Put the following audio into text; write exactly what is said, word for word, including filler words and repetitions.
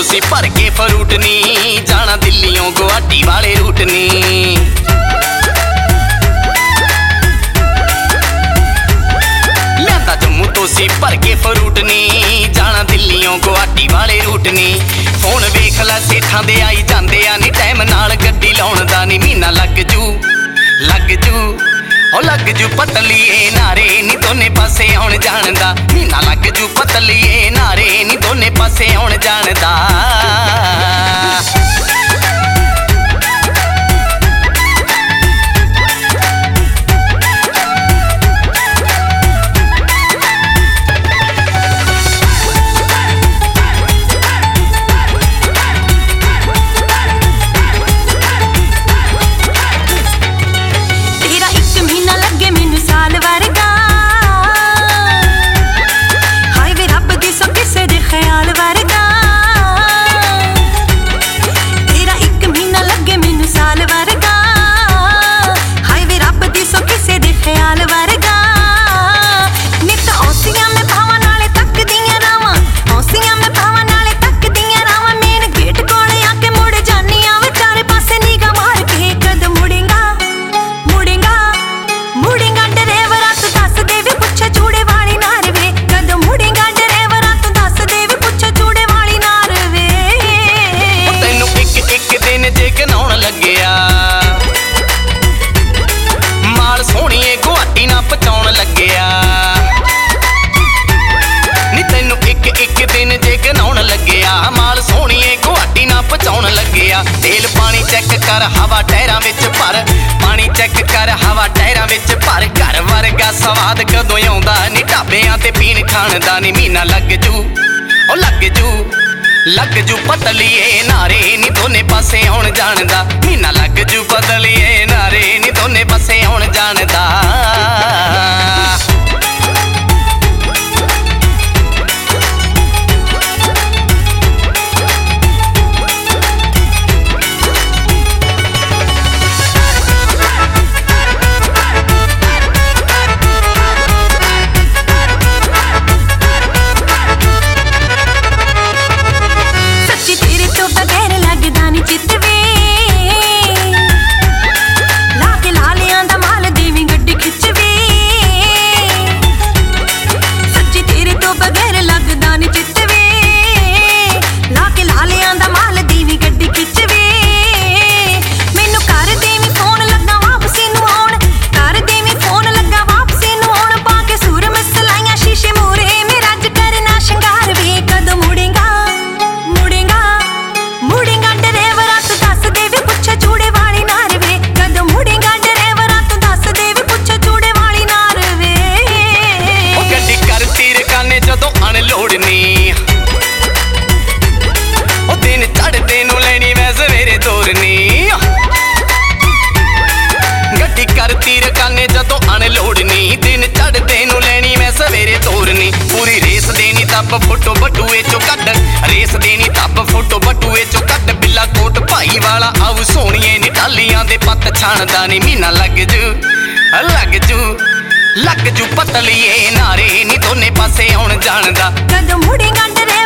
सी भर के फ्रूट नी, जाना दिल्लियों गुवाहाटी वाले रूट नी। लिया जम्मू तो सी भर के फ्रूट नी, जाना दिल्लियों गुवाहाटी वाले रूट नी। फोन वेख ला सेठां दे आई जांदे आ नी, टाइम नाल गड्डी लाउण दा नी महीना लग जू लग जू ओ लग जू पतलीए नारे नी दोने पासे आउण जाण दा, महीना लग जू पतलीए नारे नी दोने पासे आउण जाण दा। माल सोहणीए गुवाहाटी ना पहुंचाउण लग्गिया नी तैनू एक एक दिन जे गनाउण लग्गिया, माल सोहणीए गुवाहाटी ना पहुंचाउण लग्गिया। तेल पानी चैक कर हवा टायरां विच भर, पानी चैक कर हवा टायरां विच भर। घर वर्गा स्वाद कदों आउंदा नी ढाबियां ते पीण खाण दा नी महीना लग जू ओ लग जू लग जू पतलीए नारे नी दोने पासे आउण जाण दा, महीना लग जू पतलीए नारे नी दोने पासे आउण जाण दा। गड्डी कर तीर काने जदों अनलोड़नी, दिन चढ़दे नू लैनी मैं सवेरे तोरनी। पूरी रेस देनी तब फोटो बटूए चो कड, रेस देनी तब फोटो बटूए चो कड। बिल्ला कोट भाई वाला आऊ सोहणीए नी टालियां दे पत्त छाणदा नी महीना लग जू लग जू लग जू पतलीए नारे नी दोने पासे आउण जाण दा। कदों मुड़ेगा डरे